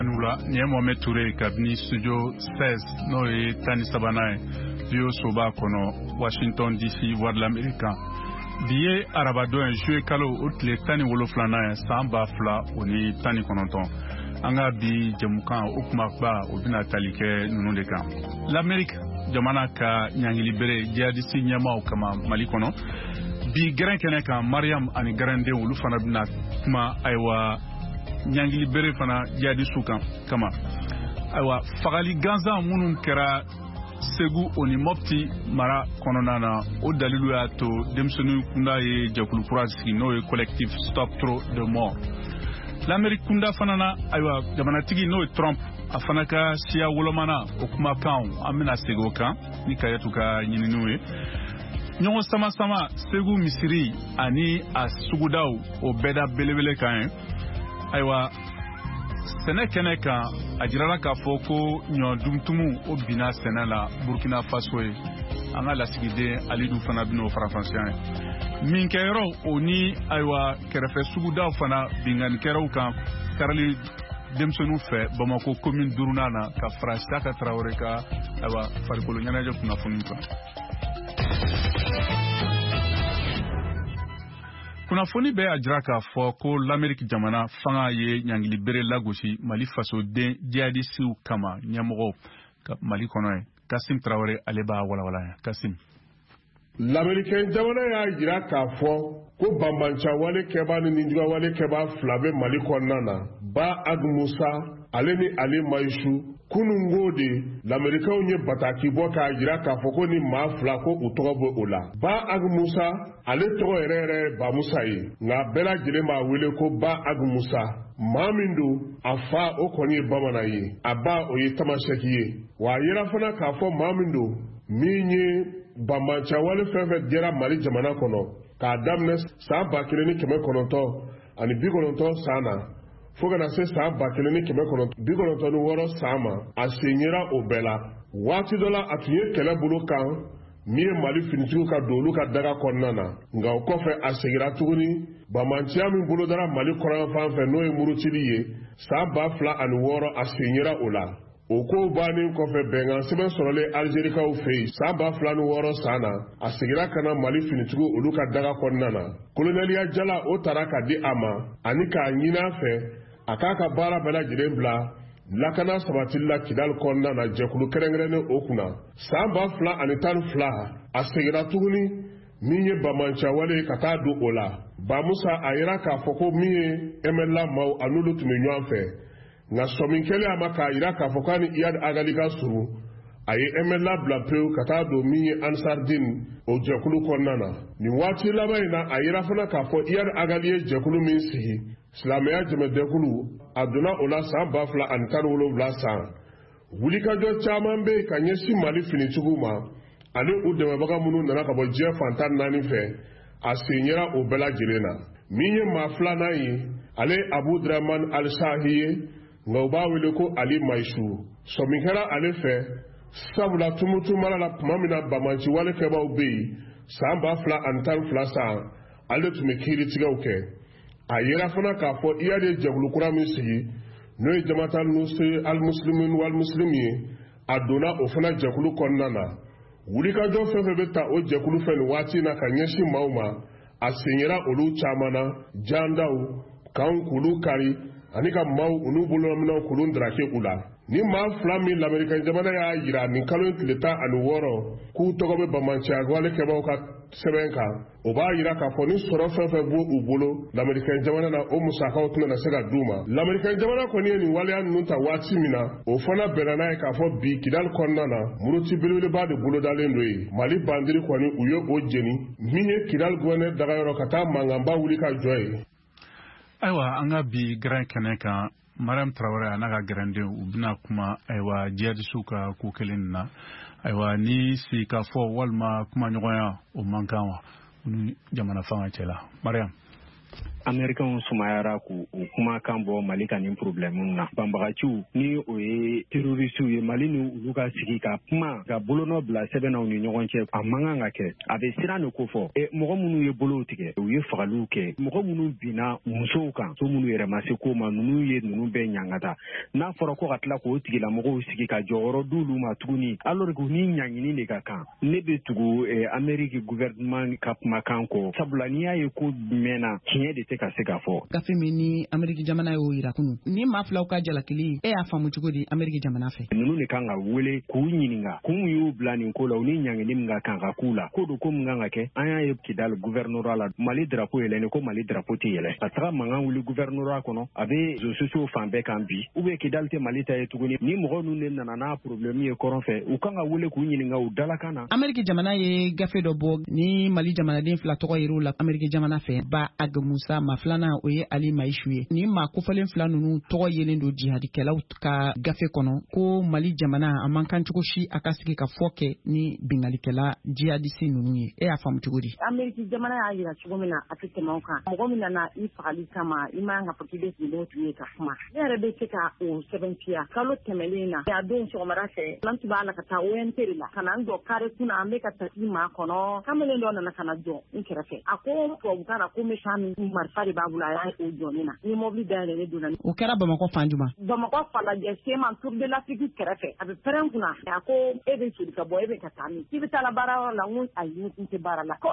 Nula ni Mohamed Touré kabini studio 16 no ye tani sabana bio soba kono Washington DC voix de l'Amérique biye arabadon jouer kalo outle tani woloflana samba fla oni tani kononton anga bi jemukan okuma obina talike nunu de kan l'Amérique jamana ka nyangili bere jihadisi nyama kama Mali kono bi grand kene kan Mariam ani grande wulu fana bina kuma aywa nyangili bere fana jihadisu kan kama aywa fagali ganza munun kera segu oni mopti mara kononana o dalilu ya to demsonu kunda ye jakulu kurasi no ye collectif stop trop de mort l'Amérique kunda fanana aywa jamana tigi no Trump afana ka siya wolomana okuma kan amina sego kan ni kayatu ka nyininuwe nyongo sama segu misiri ani asugudau o beda belebele kan aywa sene kene kan ajirala ka foko nyo dumtumu o bina sene la Burkina Faso e anga la sigide alidu fana bino francien min kayro oni aywa kerefe suguda fana bingan kero kan karali demsonu fe Bamako commune durunana ka frasta ka Traoré ka aywa farikolo nyana je kuna funinka kuna foni be ajira ka fɔ ko l'Amérique jamana fanga ye nyangili bere lagosi Mali faso den jihadisiw kama ɲɛmɔgɔ Mali kɔnɔ ye Kassim Traoré ale b'a walawala Kassim. L'Américain jamana y'a jira k'a fɔ ko banbanca wale kɛba ni ninjuga wale kɛba fila bɛ Mali kɔnɔna na Ba Ag Musa ale ni Ali Maïchou kunungo de l'Américain ye bataki bɔ k'a jira k'a fɔ ko ni maa fila ko u tɔgɔ bɛ o la Ba Ag Musa ale tɔgɔ yɛrɛ Ba Musa ye nka bɛɛ lajɛlen b'a wele ko Ba Ag Musa maa min don a fa o kɔni ye bamanan ye a ba o ye tamasɛki ye wa a yera fana k'a fɔ maa min don min ye banbanca wale fɛn fɛn dira Mali jamana kɔnɔ k'a daminɛ san 1990 ani 90 san na fo kana se san 1996 san ma a sen yera o bɛɛ la waati dɔ la a tun ye kɛlɛ bolo kan min ye Mali finitigiw ka don olu ka daga kɔnɔna na nka o kɔfɛ a segira tuguni bamanciya min bolodara Mali kɔrɔn fan fɛ n'o ye murutili ye san 2006 a sen yera o la o ko bannen kɔfɛ bɛnkan sɛbɛn sɔrɔlen Algérikaw fɛ yen san 2006 san na a segira ka na Mali finitigiw olu ka daga kɔnɔna na kolonɛliya jala o taara ka di a ma ani k'a ɲini a fɛ a k'a ka baara bɛɛ lajɛlen bila lakana sabatili la Kidal kɔnɔna na jɛkulu kɛrɛnkɛrɛnnen o kunna san 2012 a segira tuguni min ye banbanca wale ka taa don o la Ba Musa a yera k'a fɔ ko min ye MLA maaw a n'olu tun bɛ ɲɔgɔn fɛ nka sɔmin kɛlen a ma k'a yira k'a fɔ k'a ni Iyad Agali ka surun a ye MLA bila pewu ka taa don min ye Ansardine o jɛkulu kɔnɔna na nin waati laban in na a yira fana k'a fɔ Iyad Agali ye jɛkulu min sigi silamɛya jɛmɛdɛkulu a donna o la san 2017 san wulikajɔ caman bɛ ka ɲɛsin Mali finitigiw ma ani u dɛmɛbaga minnu nana ka bɔ diɲɛ fantan 4 fɛ a sen yera o bɛɛ lajɛlen na min ye maa filanan ye ale Abudurahman Al-Sahi ye nka u b'a wele ko Ali Maïchou sɔmin kɛra ale fɛ sabula tumutu mara la tuma min na bamanci wale kɛbaw bɛ yen san 2012 san ale tun bɛ kiiritigɛw kɛ a yera fana k'a fɔ Iyad ye jɛkulu kura min sigi n'o ye Jamaat al-Nusra al-Muslimin wal-Muslimin ye a donna o fana jɛkulu kɔnɔna na wulikajɔ fɛn fɛn bɛ ta o jɛkulu fɛ nin waati in na ka ɲɛsin maaw ma a sen yera olu caman na jandaw kanw k'olu kari ani ka maaw olu bolominɛw k'olu ndaraki u la ni maa fila min l'Américain jamana y'a jira nin kalo in tile 16 k'u tɔgɔ bɛ bamanciya wale kɛbaw ka sɛbɛn kan o b'a jira k'a fɔ ni sɔrɔ fɛn fɛn b'u u bolo l'Américain jamana na o musakaw tɛna se ka d'u ma l'Américain jamana kɔni ye nin waleya ninnu ta waati min na o fana bɛnna n'a ye k'a fɔ bi Kidal kɔnɔna na muruti belebeleba de bolodalen do ye Mali bandiri kɔni u ye o jeni min ye Kidal gouverneur dagayɔrɔ ka taa mankanba wuli ka jɔ ye ayiwa an ka bi grand kɛnɛ kan Mariam Traoré a n'a ka gɛrɛnden u bɛna kuma ayiwa jihadisiw ka ko kelen na ayiwa ni si ka fɔ walima kuma ɲɔgɔnya o man kan wa jamana fanga cɛla Mariam Americain sumayara ku kuma kan bo Mali kan ni problème na bambagachu ni o ye terroriste ye Mali ni uluka sigi ka kuma ka bolono bla sebena ni ɲɔgɔn cɛ a mankan ka kɛ a bɛ siran de ko fɔ mɔgɔ minnu ye bolo tigɛ u ye fagaliw kɛ mɔgɔ minnu binna musow kan so minnu yɛrɛ ma se ko ma ninnu ye ninnu bɛɛ ɲangata n'a fɔra ko ka tila k'o tigilamɔgɔw sigi ka jɔyɔrɔ d'olu ma tuguni alors que ni ɲangini de ka kan ne bɛ tugu Amérique gouvernement ka kumakan kɔ sabula n'i y'a ye ko mɛnna tiɲɛ de tɛ ka se ka fɔ gafe min ni Amérique jamana y'o yira kunu ni maa filaw ka jalakili y'a faamu cogo di Amérique jamana fɛ ninnu de kan ka wele k'u ɲininka kun y'u bila nin ko la u ni ɲangini min ka kan ka k'u la ko do ko min kan ka kɛ an y'a ye Kidal gouvernorat la Mali drapeau yɛlɛnnen ko Mali drapeau tɛ yɛlɛ ka taga mankan wuli gouvernorat kɔnɔ a bɛ réseaux sociaux fan bɛɛ kan bi ou bien Kidal tɛ Mali ta ye tuguni ni mɔgɔ ninnu de nana n'a problème ye kɔrɔn fɛ u kan ka wele k'u ɲininka u dalakan na Amérique jamana ye gafe dɔ bɔ ni Mali jamanaden fila tɔgɔ yer'u la Amérique jamana fɛ Ba Ag Musa ma filanan o ye Ali Maïchou ye ni maa kofalen fila ninnu tɔgɔ yelen don jihadikɛlaw ka gafe kɔnɔ ko Mali jamana a man kan cogo si a ka sigi ka fɔ kɛ ni bingalikɛla jihadisi ninnu ye y'a faamu cogo di Amérique jamana y'a yira cogo min na a tɛ tɛmɛ o kan mɔgɔ min nana i fagali kama i man ka fɔ k'i bɛ sigilen tun ye ka kuma ne yɛrɛ bɛ se ka o sɛbɛntiya kalo tɛmɛlen na a don sɔgɔmada fɛ lanti b'a la ka taa ONT la ka na n jɔ kare kunna an bɛ ka tasi maa kɔnɔ kamalen dɔ nana ka na jɔ n kɛrɛfɛ a ko tubabukan na ko méchant min marifa de b'a bolo a y'a o jɔ ne na ni mobili dayɛlɛ ne donna o kɛra Bamakɔ fan juma Bamakɔ falajɛ seman tour de l'Afrique kɛrɛfɛ a bɛ pɛrɛn kunna a ko e bɛ soli ka bɔ e bɛ ka taa min k'i bɛ taa la baara yɔrɔ la n ko ayi n tɛ baara la ko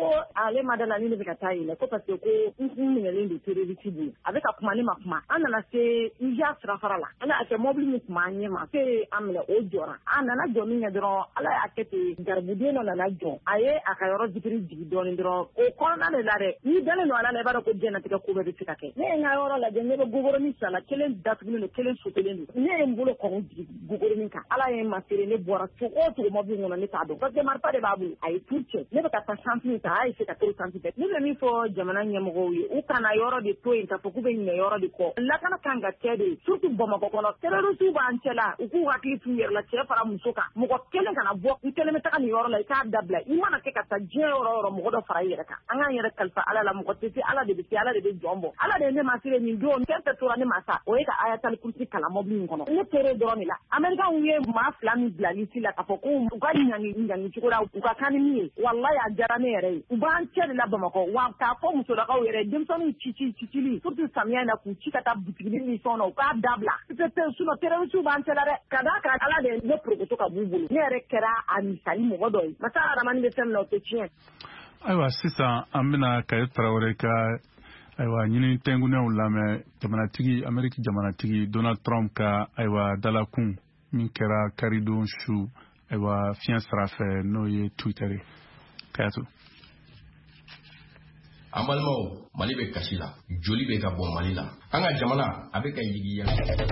ale ma da la ni ne bɛ ka taa yɛlɛ ko parce que ko n minɛlen don terroriste bolo a bɛ ka kuma ne ma kuma an nana se Ija sirafara la ala y'a kɛ mobili min tun b'an ɲɛ ma se an minɛ o jɔra a nana jɔ min kɛ dɔrɔn ala y'a kɛ ten garibuden dɔ nana jɔ a ye a ka yɔrɔ zikiri jigi dɔɔnin dɔrɔn o kɔnɔna de la dɛ n'i dalen don ala la i b'a dɔn ko diɲɛnatigɛ ko bɛɛ bɛ se ka kɛ ne ye n ka yɔrɔ lajɛ ne bɛ gogoronin sala kelen datugulen don kelen sotelen don ne ye n bolo kɔn jigi gogoronin kan ala ye n ma seere ne bɔra cogo o cogo mobili kɔnɔ ne t'a dɔn parce que marifa de b'a bolo a ye tur cɛ ne bɛ ka taa santi ta a ye se ka to santi fɛ ne bɛ min fɔ jamana ɲɛmɔgɔw ye u kana yɔrɔ de to yen k'a fɔ k'u bɛ ɲinɛ yɔrɔ de kɔ lakana kan ka kɛ de surtout Bamakɔ kɔnɔ terroriste b'an cɛla u k'u hakili t'u yɛrɛ la cɛ fara muso kan mɔgɔ kelen kana bɔ i kelen bɛ taga nin yɔrɔ la i k'a dabila i mana kɛ ka taa diɲɛ yɔrɔ yɔrɔ mɔgɔ dɔ fara i yɛrɛ kan an k'an yɛrɛ kalifa ala la mɔgɔ tɛ se ala de bɛ se ala de bɛ jɔn bɔ ala de ye ne ma sire nin don fɛn fɛn tora ne ma sa o ye ka ayatal kursi kalan mobili in kɔnɔ ne tere dɔrɔn de la Américain ye maa fila min bila lisi la k'a fɔ ko u ka ɲangi cogo la u ka kan ni min ye wallahi a diyara ne yɛrɛ ye u b'an cɛ de la Bamakɔ wa k'a fɔ musolakaw yɛrɛ denmisɛnninw cicili surtout samiya in na k'u ci ka taa butiginin ni fɛnw na u k'a dabila sinon terroriste b'an cɛla dɛ ka d'a kan ala de ne prokoto ka b'u bolo ne yɛrɛ kɛra a misali mɔgɔ dɔ ye masa adamani bɛ fɛn min na o tɛ tiɲɛ ayiwa sisan an bɛna Kaye Tarawele ka ayiwa ɲini tɛngunɛw lamɛn jamanatigi Amérique jamanatigi Donald Trump ka ayiwa dalakun min kɛra karidon su ayiwa fiɲɛ sira fɛ n'o ye Twitter ye Kayato an balimaw Mali bɛ kasi la joli bɛ ka bɔ Mali la an ka jamana a bɛ ka yigiya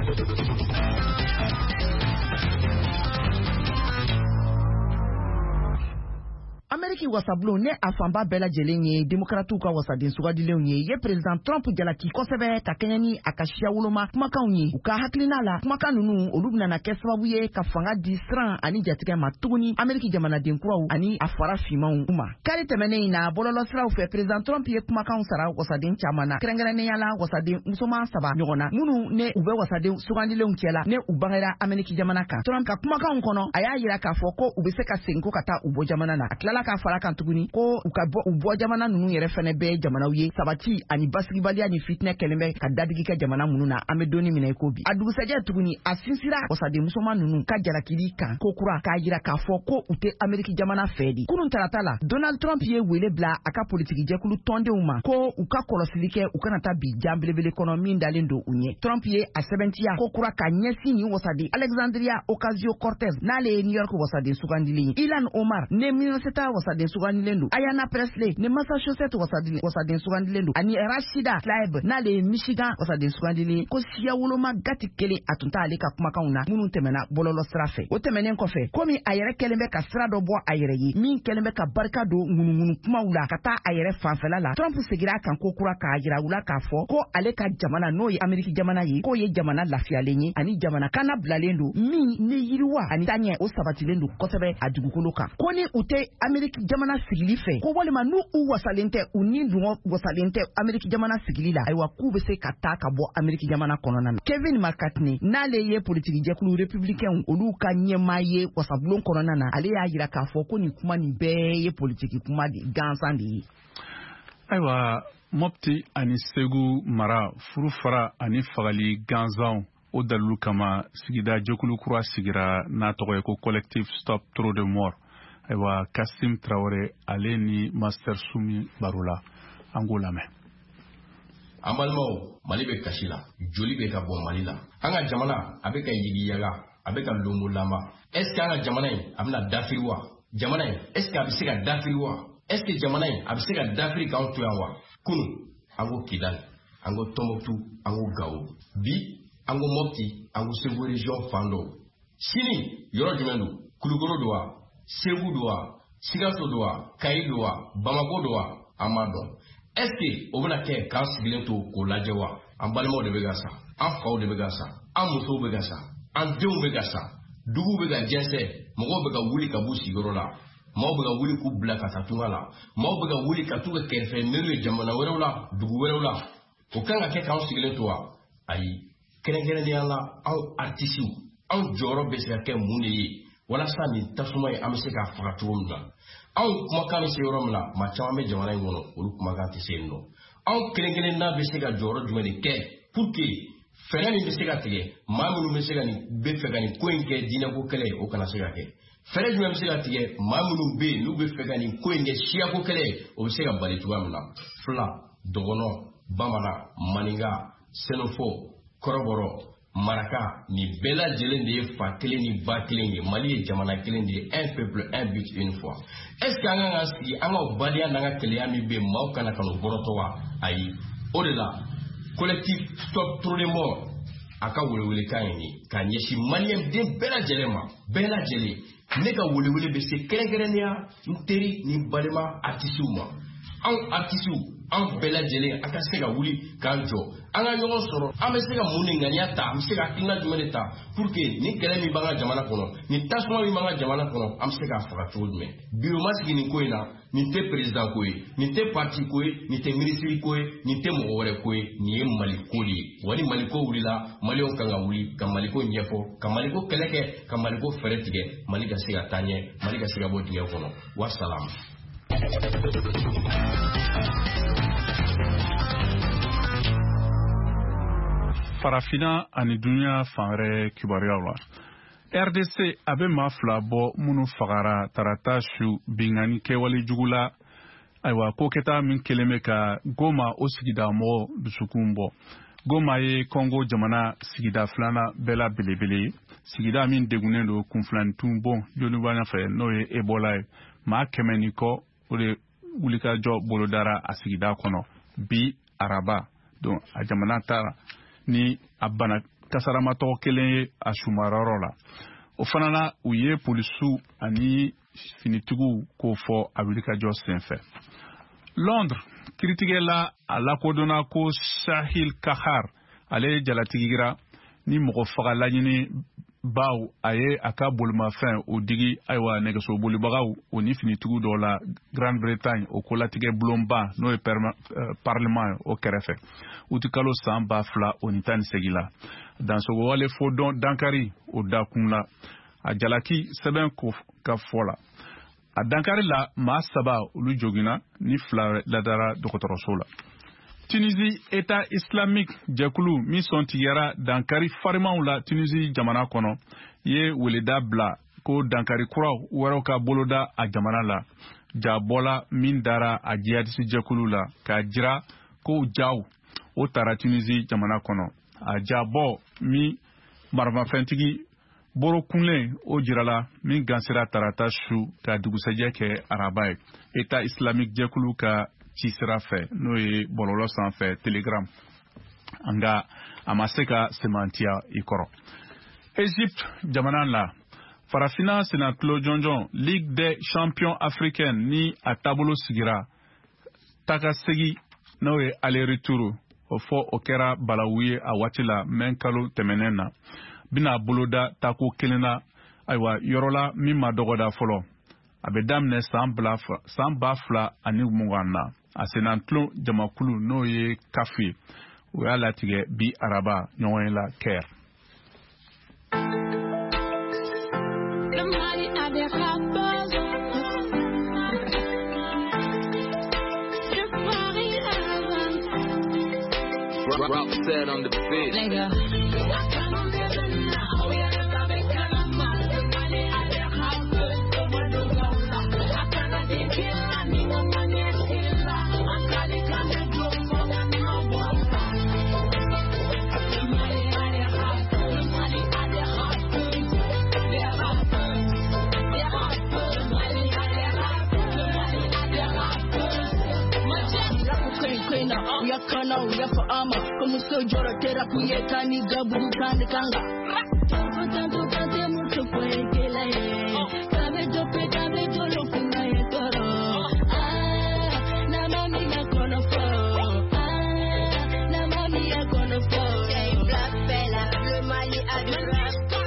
Amérique wasabulon ne a fanba bɛɛ lajɛlen ye démocrates ka wasaden sugadilenw ye ye président Trump jalaki kosɛbɛ ka kɛɲɛ ni a ka siya woloma kumakanw ye u ka hakilina la kumakan ninnu olu bɛna kɛ sababu ye ka fanga di siran ani jatigɛ ma tuguni Amérique jamanaden kuraw ani a fara fimanw ma kari tɛmɛnen in na bɔlɔlɔ siraw fɛ président Trump ye kumakanw sara wasaden caman na kɛrɛnkɛrɛnnenya la wasaden musoman 3 ɲɔgɔn na minnu ne u bɛ wasaden sugandilenw cɛla ne u bangera Amérique jamana kan Trump ka kumakanw kɔnɔ a y'a yira k'a fɔ ko u bɛ se ka segin ko ka taa u bɔ jamana na a tilala ka fara kan tuguni ko u ka bɔ jamana ninnu yɛrɛ fɛnɛ bɛɛ jamanaw ye sabati ani basigibaliya ni fitinɛ kɛlen bɛ ka dadigi kɛ jamana minnu na an bɛ donni minɛ i ko bi a dugusɛjɛ tuguni a sinsira wasaden musoman ninnu ka jalakili kan ko kura k'a yira k'a fɔ ko u tɛ Amérique jamana fɛ di kunun tarata la Donald Trump ye wele bila a ka politiki jɛkulu tɔndenw ma ko u ka kɔlɔsili kɛ u kana taa bi jan belebele kɔnɔ min dalen don u ɲɛ Trump ye a sɛbɛntiya ko kura ka ɲɛsin ni wasaden Alexandria Ocasio-Cortez n'ale ye New York wasaden sugandilen Ilhan Omar ne Minnesota wasaden sugandilen don Ayanna Pressley ne Massachusetts wasaden sugandilen don ani Rashida Tlaib n'ale ye Michigan wasaden sugandilen ko siya woloma gati kelen a tun t'ale ka kumakanw na minnu tɛmɛna bɔlɔlɔ sira fɛ o tɛmɛnen kɔfɛ komi a yɛrɛ kɛlen bɛ ka sira dɔ bɔ a yɛrɛ ye min kɛlen bɛ ka barika don ŋunuŋunu kumaw la ka taa a yɛrɛ fanfɛla la Trump segira kan ko kura k'a yira u la k'a fɔ ko ale ka jamana n'o ye Amérique jamana ye k'o ye jamana lafiyalen ye ani jamana kana bilalen don min ni yiriwa ani taɲɛ o sabatilen don kosɛbɛ a dugukolo kan ko ni u tɛ Amérique jamana sigili fɛ ko walima n'u wasalen tɛ u ni dun wasalen tɛ Ameriki jamana sigili la ayiwa k'u bɛ se ka taa ka bɔ Ameriki jamana kɔnɔna na. Kevin McCartney n'ale ye politiki jɛkulu républicain olu ka ɲɛmaa ye wasabulon kɔnɔna na ale y'a jira k'a fɔ ko nin kuma nin bɛɛ ye politiki kuma de gansan de ye. Ayiwa Mopti ani Segu mara furu fara ani fagali ganzanw o dalilu kama sigida jɛkulu kura sigira n'a tɔgɔ ye ko collective stop trop de mort. Ayiwa Kassim Traoré ale ni Master Sumi Barola an k'o lamɛn. An balimaw Mali bɛ kasi la joli bɛ ka bɔ Mali la an ka jamana a bɛ ka yigiyaga a bɛ ka longo lama est-ce que an ka jamana in a bɛna dafiri wa jamana in est-ce que a bɛ se ka dafiri wa est-ce que jamana in a bɛ se ka dafiri k'anw to yan wa kunu an ko Kidali an ko Tombouctou an ko Gao bi an ko Mopti an ko Segu région fan dɔw sini yɔrɔ jumɛn don Kulukoro don wa Segu don wa Sikaso don wa Kayi don wa Bamako don wa an m'a dɔn est-ce que o bɛna kɛ k'an sigilen to k'o lajɛ wa an balimaw de bɛ ka sa an faw de bɛ ka sa an musow bɛ ka sa an denw bɛ ka sa duguw bɛ ka jɛnsɛn mɔgɔw bɛ ka wuli ka b'u sigiyɔrɔ la maaw bɛ ka wuli k'u bila ka taa tunga la maaw bɛ ka wuli ka t'u ka kɛrɛfɛ mɛriw ye jamana wɛrɛw la dugu wɛrɛw la o kan ka kɛ k'anw sigilen to wa ayi kɛrɛnkɛrɛnnenya la anw artisiw anw jɔyɔrɔ bɛ se ka kɛ mun de ye walasa nin tasuma ye an bɛ se k'a faga cogo min na anw kumakan bɛ se yɔrɔ min na maa caman bɛ jamana in kɔnɔ olu kumakan tɛ se yen nɔ anw kelen n'a bɛ se ka jɔyɔrɔ jumɛn de kɛ pour que fɛɛrɛ min bɛ se ka tigɛ maa minnu bɛ se ka nin bɛ fɛ ka nin ko in kɛ diinɛko kɛlɛ o kana se ka kɛ fɛɛrɛ jumɛn bɛ se ka tigɛ maa minnu bɛ yen n'u bɛ fɛ ka nin ko in kɛ siyako kɛlɛ o bɛ se ka bali cogoya min na fila dɔgɔnɔ bamanan maninka senufo kɔrɔbɔrɔ maraka ni bɛɛ lajɛlen de ye fa kelen ni ba kelen ye Mali ye jamana kelen de ye un peuple un but une foi est-ce que an ka sigi an ka badenya n'an ka kɛlɛya min bɛ yen maaw kana ka n'o bɔrɔtɔ wa ayi o de la collectif stop trop de mort a ka welewelekan ye nin k'a ɲɛsin maliyɛn den bɛɛ lajɛlen ma bɛɛ lajɛlen ne ka welewele bɛ se kɛrɛnkɛrɛnnenya n teri ni balima artisiw ma anw artisiw anw bɛɛ lajɛlen an ka se ka wuli k'an jɔ an ka ɲɔgɔn sɔrɔ an bɛ se ka mun ni ŋaniya ta an bɛ se ka hakilina jumɛn de ta pour que ni kɛlɛ min b'an ka jamana kɔnɔ ni tasuma min b'an ka jamana kɔnɔ an bɛ se k'a faga cogo jumɛn bi o ma sigi nin ko in na nin tɛ président ko ye nin tɛ parti ko ye nin tɛ ministre ko ye nin tɛ mɔgɔ wɛrɛ ko ye nin ye Mali ko de ye wa ni Mali ko wulila maliyɛnw kan ka wuli ka Mali ko ɲɛfɔ ka Mali ko kɛlɛ kɛ ka Mali ko fɛɛrɛ tigɛ Mali ka se ka taa ɲɛ Mali ka se ka bɔ dingɛ kɔnɔ wasalaam. Farafina ani dunya fan wɛrɛ kibaruyaw la RDC a bɛ maa fila bɔ minnu fagara tarata su bingani kɛwale jugu la ayiwa ko kɛta min kelen bɛ ka Goma o sigida mɔgɔ dusukun bɔ Goma ye Congo jamana sigida filanan bɛɛ la belebele ye sigida min degunnen don kunfilantun bon jolibanya fɛ n'o ye Ebola ye maa 100 ni kɔ o de wulikajɔ bolodara a sigida kɔnɔ bi araba donc a jamana taara ni a bana kasaramatɔ kelen ye a sumarayɔrɔ la o fana na u ye polisiw ani finitigiw k'o fɔ a wulikajɔ senfɛ Londres kiritigɛla a lakodɔnna ko Shahil Kahar ale jalatigira ni mɔgɔ faga laɲini baw a ye a ka bolimafɛn o digi ayiwa nɛgɛso bolibagaw o ni finitigiw dɔw la Grande Bretagne o kolatigɛ bulonba n'o ye parlement o kɛrɛfɛ u ti kalo san 2000 o ni 18 la dansogo wale fo dɔn dankari o dakun la a jalaki sɛbɛn ka fɔ la a dankari la maa 3 olu jogina ni 2 ladara dɔgɔtɔrɔso la Tunisie État islamique jɛkulu min sɔn tigɛra dankari farimanw la Tunisie jamana kɔnɔ ye weleda bila ko dankari kuraw wɛrɛw ka boloda a jamana la jabɔla min dara a jihadisi jɛkulu la k'a jira ko jaw o taara Tunisie jamana kɔnɔ a jabɔ min marifafɛntigi boro kunlen o jirala min gansira tarata su ka dugusɛjɛ kɛ araba ye État islamique jɛkulu ka ci sira fɛ n'o ye bɔlɔlɔ sanfɛ telegram nga a ma se ka semantiya i kɔrɔ Égypte jamana la farafina senatlo jɔnjɔn Ligue des champions africaine ni a taabolo sigira takasegi n'o ye aller-retour o fɔ o kɛra balawu ye a waati la mɛn kalo tɛmɛnen na bina boloda tako kelen na ayiwa yɔrɔ la min ma dɔgɔda fɔlɔ a bɛ daminɛ san 2000 ani 20 na a senantlo jamakulu n'o ye kafe o y'a latigɛ bi araba ɲɔgɔn la kɛr. Rock set on the beat. Yakana uya for armor como so jora tera kuyeka ni gabu kan kanga tanto kate mucho kwekela kabe jolo kuna yetoro na mami yakona fo na mami yakona fo say black fella le mali adora.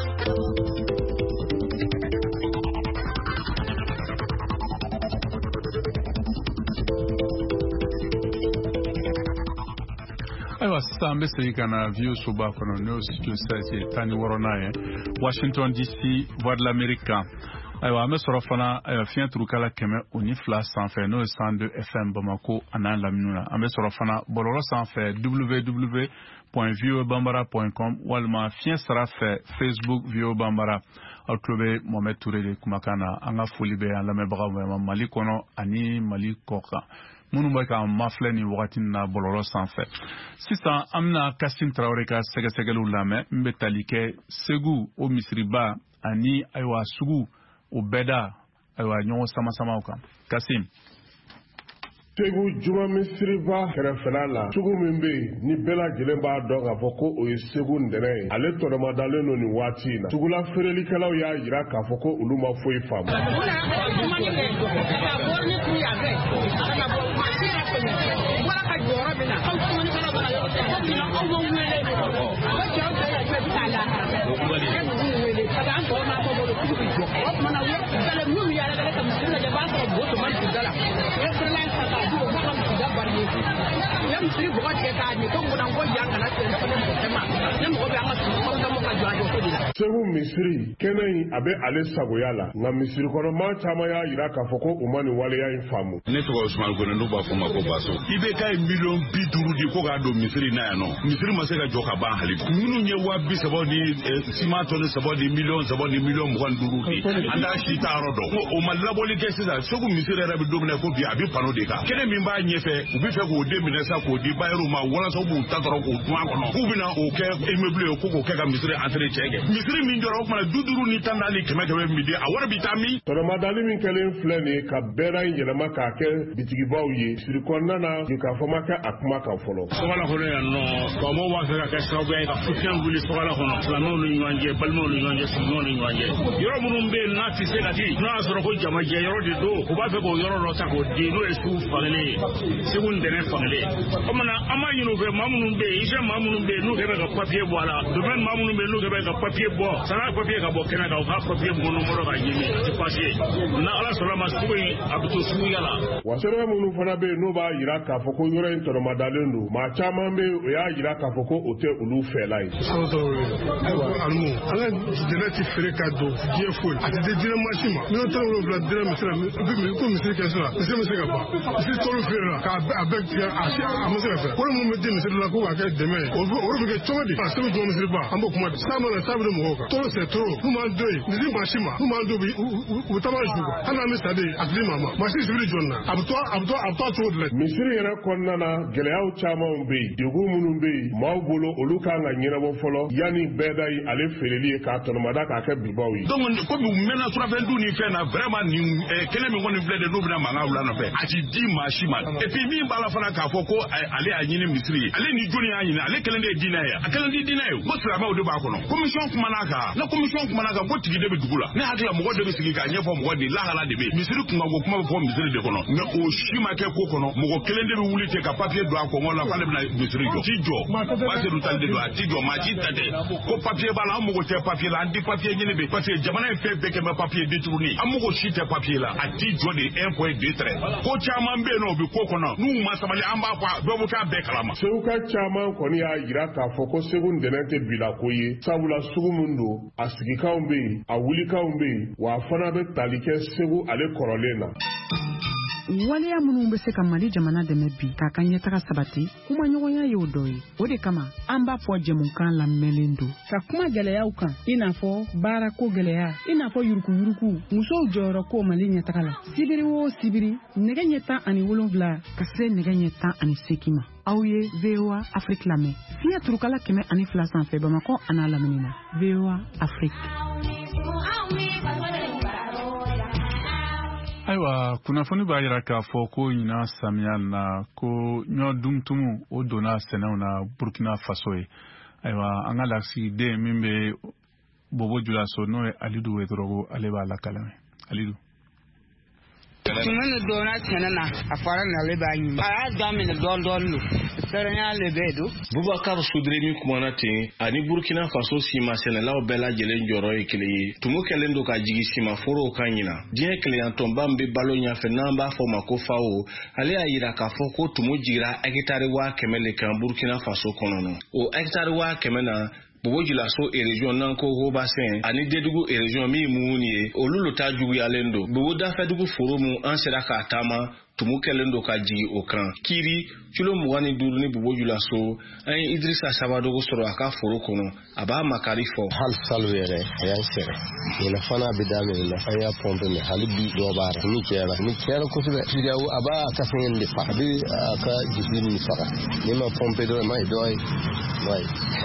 Ayiwa sisan an bɛ segin ka na vieux soba kɔnɔ n'o studio 16 ye 16 ye Washington DC voix de l'Amérique kan. Ayiwa an bɛ sɔrɔ fana fiɲɛ turukala 102 sanfɛ n'o ye 102 FM Bamako a n'a lamini na. An bɛ sɔrɔ fana bɔlɔlɔ sanfɛ www.voabambara.com walima fiɲɛ sara fɛ Facebook VOA Bambara. Aw tulo bɛ Mohamed Touré de kumakan na. An ka foli bɛ an lamɛnbagaw bɛɛ Mali kɔnɔ ani Mali kɔ kan. Minnu bɛ ka mafilɛ ni wagati na bɔlɔlɔ sanfɛ. Sisan an bɛna Kasim Traoré ka sɛgɛsɛgɛliw lamɛn min bɛ tali kɛ Segu o misiriba ani ayiwa sugu o bɛɛ da ayiwa ɲɔgɔn samasamaw kan. Kasim. Segu juma misiriba kɛrɛfɛla la sugu min bɛ yen ni bɛɛ lajɛlen b'a dɔn k'a fɔ ko o ye Segu ntɛnɛn ye ale tɔnɔmadalen don nin waati in na sugula feerelikɛlaw y'a jira k'a fɔ ko olu ma foyi faamu. Segu misiri kɛnɛ in a bɛ ale sagoya la nka misiri kɔnɔmaa caman y'a jira k'a fɔ ko u ma nin waleya in faamu. Ne tɔgɔ Usman Gɔnɛ n'u b'a fɔ ma ko Baso. IBK ye miliyɔn 50 di ko k'a don misiri na yan nɔ. Misiri ma se ka jɔ ka ban hali bi. Minnu ye 30 ni ciment tonne 3 ni miliyɔn 3 ni miliyɔn 25 di. An t'a si ta yɔrɔ dɔn. O ma labɔli kɛ sisan Segu misiri yɛrɛ bɛ don min na ko bi a bɛ pano de kan. Kɛnɛ min b'a ɲɛfɛ u bɛ fɛ k'o den minɛ sa k'o di bayeru ma walasa u b'u ta dɔrɔn k'o dun a kɔnɔ. K'u bɛna o kɛ immeuble ye ko k'o kɛ ka misiri entretien kɛ. Misiri min jɔra o kumana 50 ni 10 ni 100 min di a wari bɛ taa min. Tɔnɔmadali min kɛlen filɛ nin ye ka bɛɛra in yɛlɛma k'a kɛ bitigibaw ye misiri kɔnɔna na k'a fɔ ma kɛ a kuma kan fɔlɔ. Sɔgɔla kɔnɔ yan nɔ faamaw b'a fɛ ka kɛ sababu ye ka fitiɲɛ wuli sɔgɔla kɔnɔ silamɛw ni ɲɔgɔn cɛ balimaw ni ɲɔgɔn cɛ sigiɲɔgɔnw ni ɲɔgɔn cɛ yɔrɔ minnu bɛ yen n'a tɛ se ka di n'a y'a sɔrɔ ko jamajɛ yɔrɔ de don u b'a fɛ k'o yɔrɔ dɔ ta k'o di n'o ye Segu fankelen ye Segu ntɛnɛn fankelen o kumana an b'a ɲini u fɛ maa minnu bɛ yen IGF maa minnu bɛ yen n'u kɛ bɛ ka papiye bɔ a la domaine maa minnu bɛ yen n'u kɛ bɛ ka papiye bɔ sara papiye ka bɔ kɛnɛ kan u ka papiye mɔnɔmɔnɔ ka ɲini a tɛ pase na Ala sɔnna ma sugu in a bɛ to suguya la. Wa sɛbɛn minnu fana bɛ yen n'u b'a jira k'a fɔ ko yɔrɔ in tɔnɔmadalen don maa caman bɛ yen o y'a jira k'a fɔ ko o tɛ olu fɛla ye. Ayiwa alimu an ka jɛnɛ ti feere ka don diɲɛ foyi a tɛ di diinɛ maasi ma minnu tɛ wolonwula diinɛ misiri la ko misiri kɛ sisan misiri bɛ se ka ban misiri tɔlu feere la k'a bɛɛ tigɛ a ma se ka fɛ wari minnu bɛ di misiri la ko k'a kɛ dɛmɛ ye o bɛ kɛ cogo di a sɛbɛn jɔn misiri ban an b'o kuma di saa mana saa bɛ di mɔgɔw kan tɔlu sɛ tɔlu n'u m'an don yen nin di maasi ma n'u m'an don bi u bɛ taama ju kan hali n'an bɛ sa de a tigi ma ma maasi sibiri jɔn na a bɛ to a cogo de la. Misiri yɛrɛ kɔnɔna na gɛlɛyaw caman bɛ yen degun minnu bɛ yen maaw bolo olu kan ka ɲɛnabɔ fɔlɔ yanni bɛɛ da ye ale feereli ye k'a tɔnɔmada k'a kɛ bibaw ye. Donc komi u mɛnna surafɛn dun ni fɛn na vraiment nin kɛnɛ min kɔni filɛ de n'u bɛna mankan wula nɔfɛ a ti di maa si ma et puis min b'a la fana k'a fɔ ko ale y'a ɲini misiri ye ale ni jɔnni y'a ɲini ale kelen de ye diinɛ ye a kelen tɛ diinɛ ye ko silamɛw de b'a kɔnɔ commission kuma kumanaka na commission kumanaka ko tigi de be dugula ne hakila mɔgɔ de be sigi ka ɲɛfɔ mɔgɔ de lahala de be misiri kunga ko kuma fɔ misiri de kɔnɔ mais o si ma kɛ ko kɔnɔ mɔgɔ kelen de be wuli te ka papier do a kɔngɔ la k'ale bɛna misiri jɔ ti jɔ Bassirou Tall de do a ti jɔ maa ci ta tɛ ko papier b'a la an mago tɛ papier la an di papier ɲini be parce que jamana ye fɛn bɛɛ kɛ bɛ papier détourné an mago si tɛ papier la a ti jɔ de 1 point 2 trait ko caman be yen nɔ o bi ko kɔnɔ n'u ma sabali an b'a fɔ dɔw bɛ k'a bɛɛ kalama seguka caman kɔni y'a yira k'a fɔ ko segu ntɛnɛn tɛ bila ko ye sabula sugu min don a sigikanw be yen a wulikanw be yen wa a fana bɛ tali kɛ segu ale kɔrɔlen na waleya minnu bɛ se ka Mali jamana dɛmɛ bi k'a ka ɲɛtaga sabati kuma ɲɔgɔnya y'o dɔ ye o de kama an b'a fɔ jɛmukan lamɛnlen don ka kuma gɛlɛyaw kan i n'a fɔ baarako gɛlɛya i n'a fɔ yuruguyurugu musow jɔyɔrɔ ko Mali ɲɛtaga la sibiri o sibiri nɛgɛ ɲɛ 17 ka se nɛgɛ ɲɛ 18 ma aw ye VOA Afrique lamɛn fiɲɛ turukala 102 sanfɛ Bamakɔ a n'a lamini na VOA Afrique. Ayiwa kunnafoni b'a yira k'a fɔ ko ɲina samiya na ko ɲɔ dumtumu o donna sɛnɛw na Burkina Faso ye ayiwa an ka lasigiden min bɛ Bobo Julaso n'o ye Alidu Wedorogo ale b'a lakalame Alidu. Tumene dona tenena afara na leba nyima a damine don no serenya lebedo Boubacar Soudremi kumana ten ani Burkina Faso sima senelaw bela jelen joro e kele tumu kelen do ka jigi sima foro kanyina die client tomba mbe balonya fe namba fo makofawo ale ayira ka fo ko tumu jira hectare wa kemele kan Burkina Faso konono o hectare wa kemena Bobo Julaso e region nanko Hobasen ani dedugu e region mi muuni olulo tajugu yalendo Bobo da fedugu forumu ansera ka tama tumu kelendo ka jigi o kan kiri chulo muwani duru ni Bobo Julaso an Idrissa Sabadogo soro aka foro kono aba makari fo hal salwere yan sere ina fana bidame la aya pompe ne halibi do bara ni kera ko tibe tidawo aba ka sen de fa bi aka jigi ni fa ni ma pompe do mai doy mai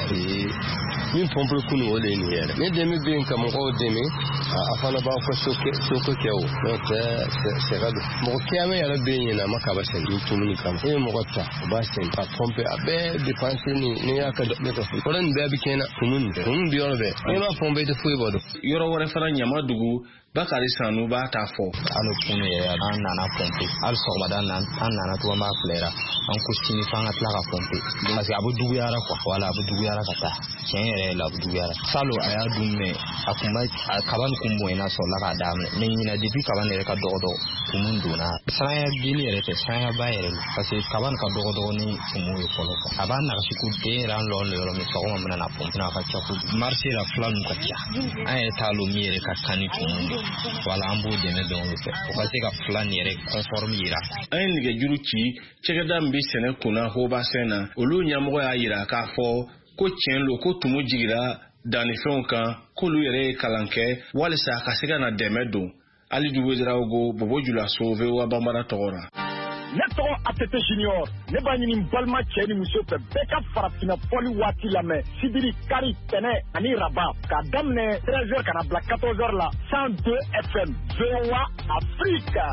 min pompe kunu wole ni yere ne demi bin kam ko demi afana ba ko soko kewo no c'est rado mo kiame yara bin na makaba sen ni tumuni kam e mo gotta ba sen pa pompe abe dépenser ni aka de ko foren be bi kena kunun bi yorbe e ma pompe de fuy bodo yoro wore fara nyama dugu Bakari Sanu ba ta fo anu kunu ya an nana pompe al so madan nan an nana to ma flera an kuskini fanga tla pompe parce que abu dugu yara ko wala abu dugu yara kata chenere la abu dugu yara salo aya dumme akuma kaban kumbo ina so la kadam ne ina depuis kaban ne ka dodo kumun duna saya gini rete saya bayere parce que kaban ka dodo ni kumu yo folo aban na siku de ran lo mi so ma na pompe na ka chaku marché la flan ka tia ay talo miere ka kani kumu wala ambu deme don fe o ka se ka plan yere conforme yira ay nige juruci cegada mbi sene kuna Hobasen olu nyamogo ya yira ka fo ko tien lo ko tumu jigira dani fenka ko lu yere kalanke wala sa ka se na deme don ali du Wedorogo Bobo Julaso VOA Bambara Tora ne tɔgɔ ATT Junior ne b'a ɲini balima cɛ ni muso fɛ bɛɛ ka farafina fɔli waati lamɛn sibiri kari tɛnɛ ani raba k'a daminɛ 13h kana bila 14h la 102 FM VOA Afrique.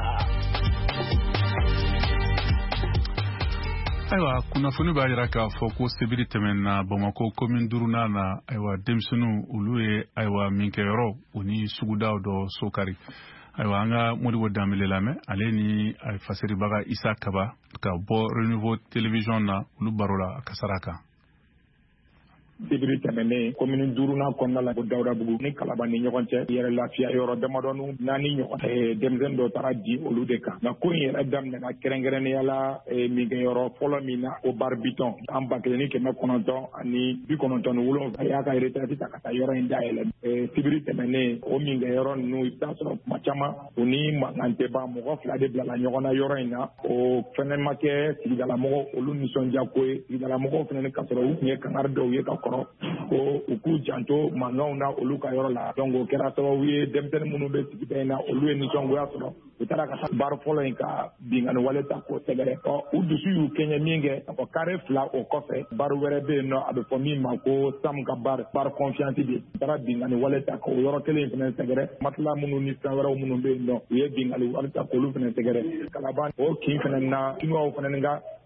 Ayiwa kunnafoni b'a yira k'a fɔ ko sibiri tɛmɛna Bamako commune 5 na ayiwa denmisɛnninw olu ye ayiwa minkɛyɔrɔ u ni sugudaw dɔ sokari ayiwa an ka Modibo Dambele lamɛn ale ni fasiribaga Isa Kaba ka bɔ Renouveau Télévision na olu baro la a kasara kan. Sibiri tɛmɛnen commune 5 kɔnɔna la ko Dawudabugu ni Kalaba ni ɲɔgɔn cɛ yɛrɛ lafiya yɔrɔ damadɔnu naani ɲɔgɔn denmisɛnnin dɔ taara di olu de kan nka ko in yɛrɛ daminɛna kɛrɛnkɛrɛnnenya la minkɛyɔrɔ fɔlɔ min na o Barbitɔn an 1997 a y'a ka retraite ta ka taa yɔrɔ in dayɛlɛ sibiri tɛmɛnen o minkɛyɔrɔ ninnu i bɛ taa sɔrɔ kuma caman u ni mankan tɛ ban mɔgɔ 2 de bilala ɲɔgɔn na yɔrɔ in na o fɛnɛ ma kɛ sigidalamɔgɔw olu nisɔndiya ko ye sigidalamɔgɔw fɛnɛ ka sɔrɔ u tun ye kangari dɔw ye ka kɔrɔ ko u k'u janto mankanw na olu ka yɔrɔ la donc o kɛra sababu ye denmisɛnnin minnu bɛ sigida in na olu ye nisɔngoya sɔrɔ u taara ka taa baro fɔlɔ in ka binkani wale ta k'o sɛgɛrɛ u dusu y'u kɛɲɛ min kɛ a fɔ kare 2 o kɔfɛ baro wɛrɛ bɛ yen nɔ a bɛ fɔ min ma ko Sam ka baro confiance de u taara binkani wale ta k'o yɔrɔ kelen fana sɛgɛrɛ matela minnu ni fɛn wɛrɛw minnu bɛ yen nɔ u ye binkani wale ta k'olu fana sɛgɛrɛ Kalaban o kin fana na Kinoaw fana ka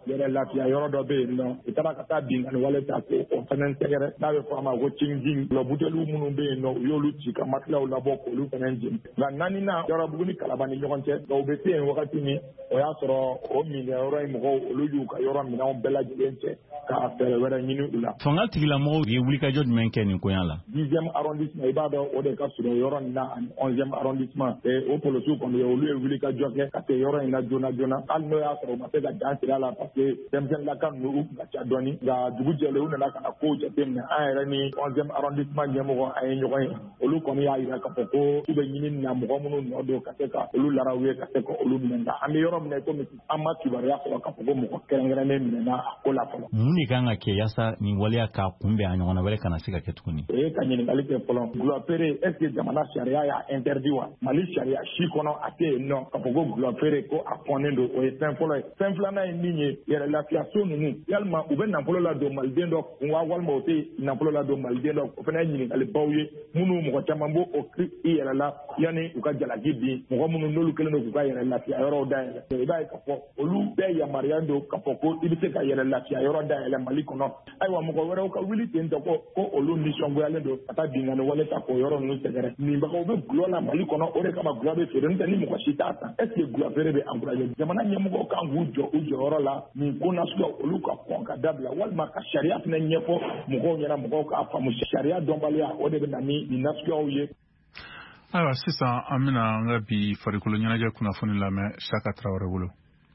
yɛrɛ lafiya yɔrɔ dɔ bɛ yen nɔ u taara ka taa binkanni wale ta ko o fana sɛgɛrɛ n'a bɛ fɔ a ma ko cingin buteliw minnu bɛ yen nɔ u y'olu ci ka matilaw labɔ k'olu fana jeni nka naaninan Yɔrɔbugu ni Kalaba ni ɲɔgɔn cɛ nka u bɛ se yen wagati min o y'a sɔrɔ o minɛyɔrɔ in mɔgɔw olu y'u ka yɔrɔ minɛnw bɛɛ lajɛlen cɛ ka fɛɛrɛ wɛrɛ ɲini u la. Fanga tigilamɔgɔw ye wulikajɔ jumɛn kɛ nin koɲa la? 10e arrondissement i b'a dɔn o de ka surun yɔrɔ nin na ani 11e arrondissement o polisiw kɔni olu ye wulikajɔ kɛ ka se yɔrɔ in na joona joona hali n'o y'a sɔrɔ u ma se ka dan siri a la parce que denmisɛnninlaka ninnu u kun ka ca dɔɔni nka dugu jɛlen u nana ka na kow jateminɛ an yɛrɛ ni 11e arrondissement ɲɛmɔgɔ an ye ɲɔgɔn ye olu kɔni y'a jira k'a fɔ ko u bɛ ɲini na mɔgɔ minnu nɔ don ka se ka olu laraw ye ka se ka olu minɛ nka an bɛ yɔrɔ minɛ komi an ma kibaruya sɔrɔ k'a fɔ ko mɔgɔ kɛrɛnkɛrɛnnen minɛna a ko la fɔlɔ. Mun de kan ka kɛ yaasa nin waleya k'a kunbɛn a ɲɔgɔnna wɛrɛ kana se ka kɛ tuguni? O ye ka ɲininkali kɛ fɔlɔ gulɔfeere est ce que jamana sariya y'a interdit wa Mali sariya si kɔnɔ a tɛ yen nɔ k'a fɔ ko gulɔfeere ko a kɔnnen don o ye fɛn fɔlɔ ye fɛn filanan ye min ye yɛrɛ lafiya so ninnu yalima u bɛ nafolo ladon maliden dɔ kun wa walima o tɛ nafolo ladon maliden dɔ o fana ye ɲininkalibaw ye minnu mɔgɔ caman b'o o kiri i yɛrɛ la yanni u ka jalaki bin mɔgɔ minnu n'olu kɛlen don k'u ka yɛrɛ lafiya yɔrɔw dayɛlɛ i b'a ye k'a fɔ olu bɛɛ yamaruya don k'a fɔ ko i bɛ se ka yɛrɛ lafiya yɔrɔ dayɛlɛ Mali kɔnɔ ayiwa mɔgɔ wɛrɛw ka wuli ten tɔ ko olu nisɔngoyalen don ka taa binkanni wale ta k'o yɔrɔ ninnu sɛgɛrɛ ninbagaw bɛ gulɔ la Mali kɔnɔ o de kama gulɔ bɛ feere n'o tɛ ni mɔgɔ si t'a san est ce que gulɔ feere bɛ encouragé jamana ɲɛmɔgɔw kan k'u jɔ u jɔyɔrɔ la nin ko nasuguya olu ka kɔn ka dabila walima ka sariya fana ɲɛfɔ mɔgɔw ɲɛna mɔgɔw k'a faamu sariya dɔnbaliya o de bɛ na ni nin nasuguyaw ye. Ayiwa sisan an bɛna an ka bi farikolo ɲɛnajɛ kunnafoni lamɛn Saka Tarawele bolo.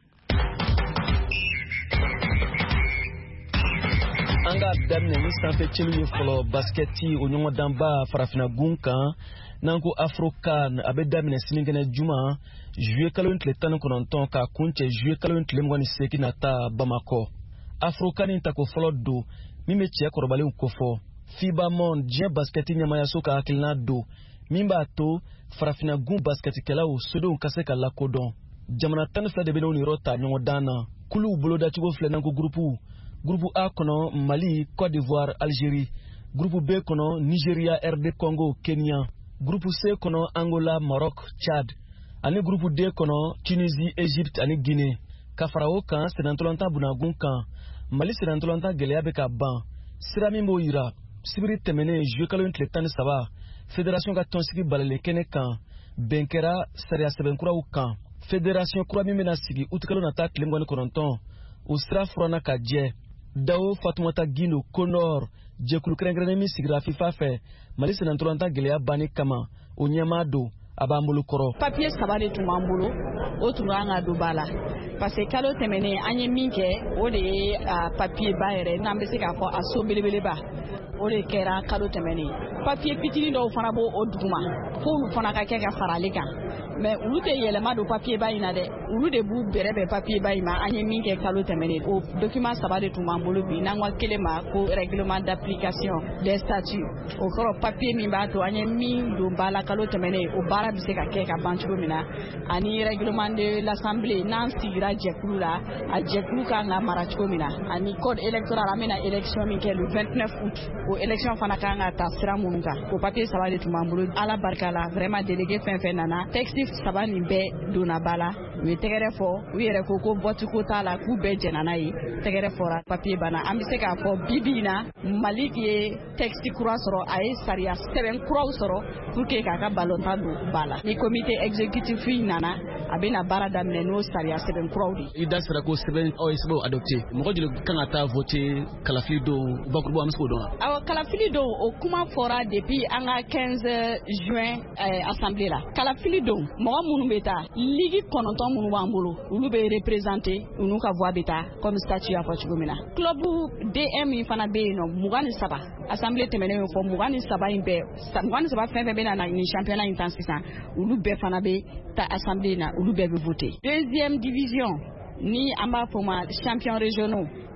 An ka daminɛ ni sanfɛ celu ye fɔlɔ basketi o ɲɔgɔndanba farafinagun kan n'an ko Afrocan a bɛ daminɛ sinikɛnɛ juma juillet kalo tile 19 ka kuncɛ juillet kalo tile 28 nata Bamakɔ. Afrocan in tako fɔlɔ don min bɛ cɛ kɔrɔbalenw kofɔ FIBA Monde diɲɛ basketi ɲɛmayaso ka hakilina don min b'a to farafinagun basketikɛlaw sodenw ka se ka lakodɔn. Jamana 12 de bɛ n'o yɔrɔ ta ɲɔgɔndan na kuluw bolodacogo filɛ n'an ko Groupe A kɔnɔ Mali, Côte d'Ivoire, Algérie. Groupe B kɔnɔ Nigeria, RD Congo, Kenya. Groupe C kɔnɔ Angola, Maroc, Tchad. Ani Groupe D kɔnɔ Tunisie, Égypte ani Guinée. Ka fara o kan senantɔlɔntan bunagun kan Mali senantɔlɔntan gɛlɛya bɛ ka ban. Sira min b'o yira sibiri tɛmɛnen juillet kalo tile 13 fédération ka tɔnsigi balale kɛnɛ kan bɛn kɛra sariya sɛbɛnkuraw kan. Fédération kura min bɛna sigi août kalo nata tile 29 o sira furanna ka jɛ. Dao Fatoumata Guindo Konor jɛkulu kɛrɛnkɛrɛnnen min sigira FIFA fɛ Mali senantɔlɔntan gɛlɛya banni kama o ɲɛmaa don a b'an bolo kɔrɔ. Papier 3 de tun b'an bolo o tun kan ka don ba la parce que kalo tɛmɛnen an ye min kɛ o de ye papier ba yɛrɛ n'an bɛ se k'a fɔ a so belebeleba o de kɛra kalo tɛmɛnen. Papier fitinin dɔw fana b'o o duguma f'olu fana ka kɛ ka fara ale kan mais olu tɛ yɛlɛma don papier ba in na dɛ olu de b'u bɛrɛbɛn papier ba in ma an ye min kɛ kalo tɛmɛnen o document 3 de tun b'an bolo bi n'an ko kelen ma ko règlement d'application des statuts o kɔrɔ papier min b'a to an ye min don ba la kalo tɛmɛnen o baara bɛ se ka kɛ ka ban cogo min na ani règlement de l'assemblée n'an sigira jɛkulu la a jɛkulu kan ka mara cogo min na ani code électoral an bɛna élection min kɛ le 29 août o élection fana kan ka ta sira minnu kan o papier 3 de tun b'an bolo ala barika la vraiment délégué fɛn fɛn nana texte 3 nin bɛɛ donna ba la u ye tɛgɛrɛ fɔ u yɛrɛ ko vote ko t'a la k'u bɛɛ jɛnna n'a ye tɛgɛrɛ fɔra papier banna an bɛ se k'a fɔ bibi in na Mali ye texte kura sɔrɔ a ye sariya sɛbɛn kuraw sɔrɔ pour que k'a ka balontan don ba la ni comité exécutif nana a bɛna baara daminɛ n'o sariya sɛbɛn kuraw de. I da sera ko sɛbɛn aw ye sɛbɛnw adopté mɔgɔ joli kan ka taa voter kalafili don bakuruba an bɛ se k'o dɔn wa. Awɔ kalafili don o kuma fɔra depuis an ka 15 juin assemblée la kalafili don mɔgɔ minnu bɛ taa ligue 9 minnu b'an bolo olu bɛ représenter u n'u ka voix bɛ taa comme statut y'a fɔ cogo min na. Club DM min fana bɛ yen nɔ 23 assemblée tɛmɛnen y'o fɔ 23 in bɛɛ 23 fɛn fɛn bɛ na ni championnat in tan sisan olu bɛɛ fana bɛ taa assemblée na olu bɛɛ bɛ voter. Deuxième division ni an b'a fɔ ma champion régionaux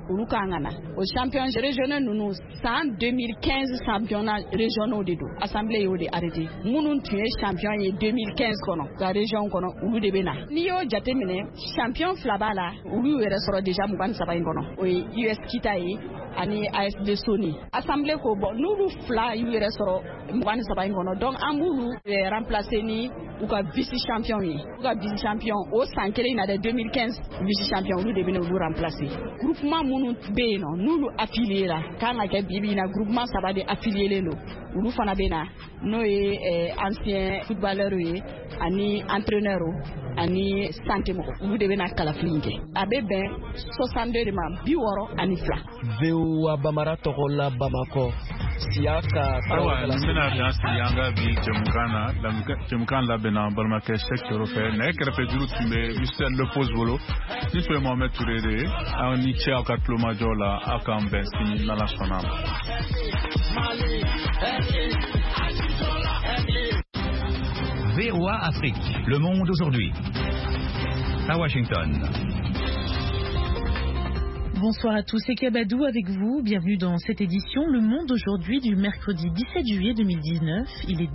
olu kan ka na o champion régional ninnu san 2015 championnat régionaux de don assemblée y'o de arrêté minnu tun ye champion ye 2015 kɔnɔ ka région kɔnɔ olu de bɛ na n'i y'o jateminɛ champion fila b'a la olu yɛrɛ sɔrɔ déjà 23 in kɔnɔ o ye US Kita ye ani ASD Sony assemblée ko bon n'olu fila y'u yɛrɛ sɔrɔ 23 in kɔnɔ donc an b'olu remplacer ni u ka vice champion ye u ka vice champion o san kelen na de 2015 vice champion olu de bɛ olu remplacer groupement minnu bɛ yen nɔ n'olu affilié la kan ka kɛ bibi na groupement saba de affilié lo olu fana bɛ na n'o ye ancien footballeur ye ani entraîneur ani santé mɔgɔ olu de bɛ na kalafili kɛ a bɛ bɛn 62 de ma 62. VOA Bamara tɔgɔ la Bamakɔ siya ka awa mina dan siyanga bi jamukan labɛnna balimakɛ Cheikh Toro fɛ nɛgɛ kɛrɛfɛ juru tun bɛ Michel Lepose bolo ni tun ye Mohamed Touré de ye aw ni ce aw ka tulomajɔ la aw k'an bɛn sini n'Ala sɔnna ma. VOA Afrique, le monde aujourd'hui. À Washington. Bonsoir à tous, c'est Kabadou avec vous. Bienvenue dans cette édition Le Monde aujourd'hui du mercredi 17 juillet 2019. Il est